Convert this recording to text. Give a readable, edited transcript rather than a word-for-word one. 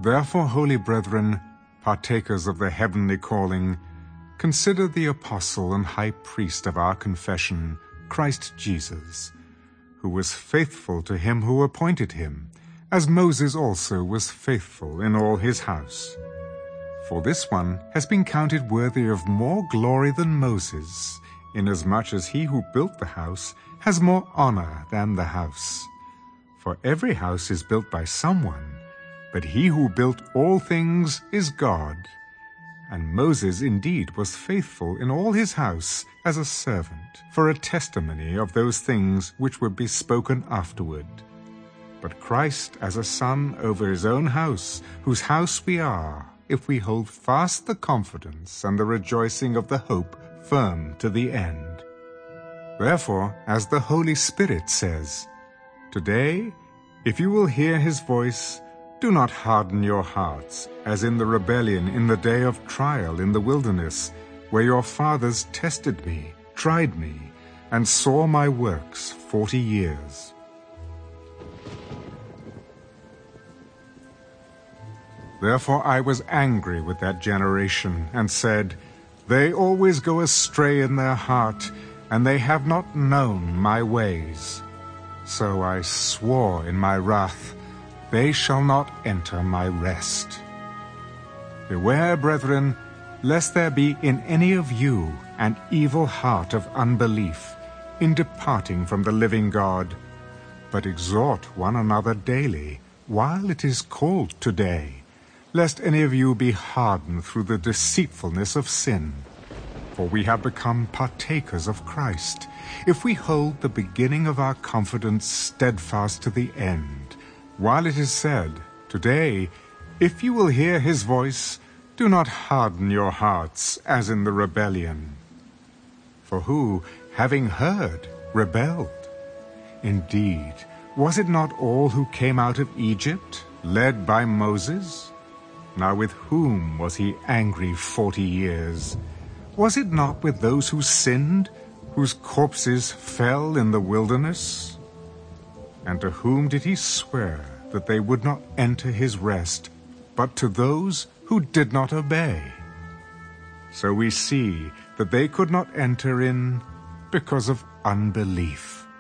Therefore, holy brethren, partakers of the heavenly calling, consider the apostle and high priest of our confession, Christ Jesus, who was faithful to him who appointed him, as Moses also was faithful in all his house. For this one has been counted worthy of more glory than Moses, inasmuch as he who built the house has more honor than the house. For every house is built by someone, but he who built all things is God. And Moses indeed was faithful in all his house as a servant, for a testimony of those things which would be spoken afterward. But Christ as a son over his own house, whose house we are, if we hold fast the confidence and the rejoicing of the hope firm to the end. Therefore, as the Holy Spirit says, "Today, if you will hear his voice, do not harden your hearts, as in the rebellion in the day of trial in the wilderness, where your fathers tested me, tried me, and saw my works 40 years. Therefore I was angry with that generation, and said, They always go astray in their heart, and they have not known my ways. So I swore in my wrath, They shall not enter my rest. Beware, brethren, lest there be in any of you an evil heart of unbelief, in departing from the living God. But exhort one another daily, while it is called today, lest any of you be hardened through the deceitfulness of sin. For we have become partakers of Christ, if we hold the beginning of our confidence steadfast to the end. While it is said, Today, if you will hear his voice, do not harden your hearts, as in the rebellion. For who, having heard, rebelled? Indeed, was it not all who came out of Egypt, led by Moses? Now with whom was he angry 40 years? Was it not with those who sinned, whose corpses fell in the wilderness? And to whom did he swear that they would not enter his rest, but to those who did not obey? So we see that they could not enter in because of unbelief.